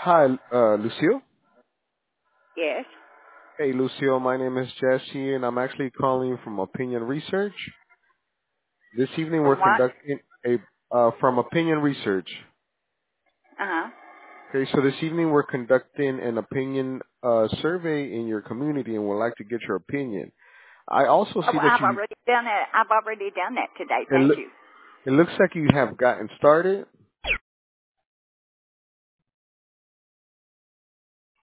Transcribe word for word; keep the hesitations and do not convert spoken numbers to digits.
Hi, uh, Lucio. Yes. Hey, Lucio. My name is Jesse, and I'm actually calling you from Opinion Research. This evening, we're From what? conducting a uh, from Opinion Research. Uh-huh. Okay, so this evening we're conducting an opinion uh, survey in your community, and would like to get your opinion. I also Oh, see well, that I've you. already done it. I've already done that today. It, Thank loo- you. it looks like you have gotten started.